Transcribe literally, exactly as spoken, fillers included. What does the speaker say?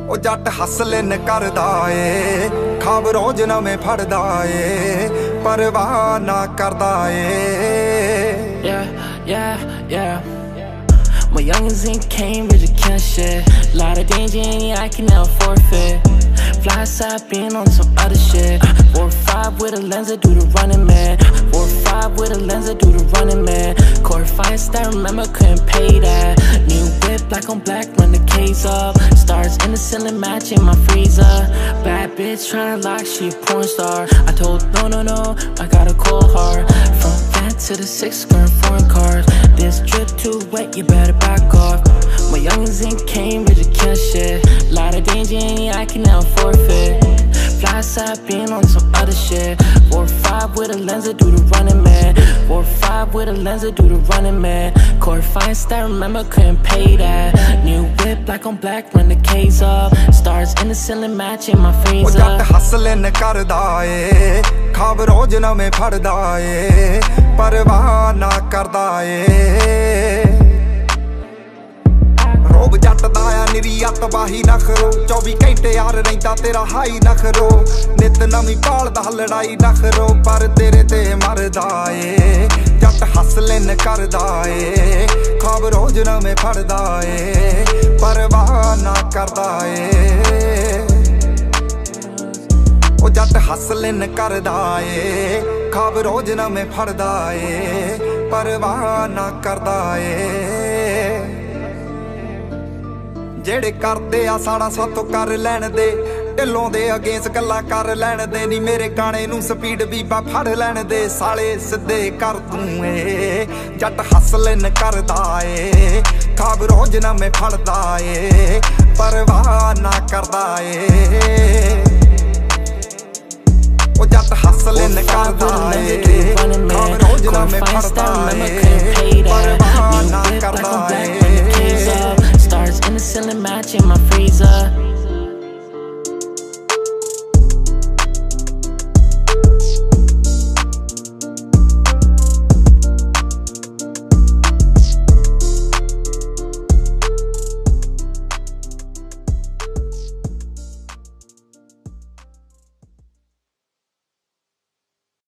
ओ जट हसलिन करदा ए, खाब रोज नवें फड़दा ए, परवाह ना करदा ए। Yeah, yeah, yeah. My youngins in Cambridge, I can't shit. Lot of danger in here, I can never forfeit. Fly side being on some other shit. Four five with a lens, I do the running man. Four five with a lens, I do the running man. Core fine star, remember couldn't pay that. New whip, black on black, run the case up. Stars in the ceiling, matching my freezer. Bad bitch tryna lock, she a porn star. I told no, no, no, I gotta call her. From that to the six, skirt foreign cars. This drip too wet, you better back off. My youngins in Cambridge, I can't shit. Lot of danger in here, I can never forfeit. Fly side being on some other shit. Four five with a lens, I do the running man. Four five with a lens, I do the running man. Core fine star, remember couldn't pay that. New whip, black on black, run the case up. Stars in the ceiling, matching my freezer. ओ जट हसलिन करदा ए, खाब रोज नवें फड़दा ए, परवाह ना करदा ए। रोब जट दा आ निरी अतवाही नखरो, चौबी घंटे यार रहिंदा तेरा हाई नखरो। नित नवीं पालदा लड़ाई नखरो, पर तेरे ते मरदा ए। जट हसलिन करदा ए, खाब रोज नवें फड़दा ए, परवाह ना करदा ए। ओ जट हसलिन करदा ए, खाब रोज नवें फड़दा ए, परवाह ना करदा ए। जेड़े करदे आ साड़ा साथों कर लैण दे, ढिल्लों दे अगेंस्ट गल्लां कर लैण दे। नी मेरे गाने नूं स्पीड बीबा फड़ लैण दे, साले सिद्धे कर तूं ए। जट हसलिन करदा ए, खाब रोज नवें फड़दा ए, परवाह ना करदा ए। ओ जट हसलिन करदा ए, खाब रोज नवें फड़दा ए, परवाह ना करदा ए। Stars in the ceiling, matching my freezer.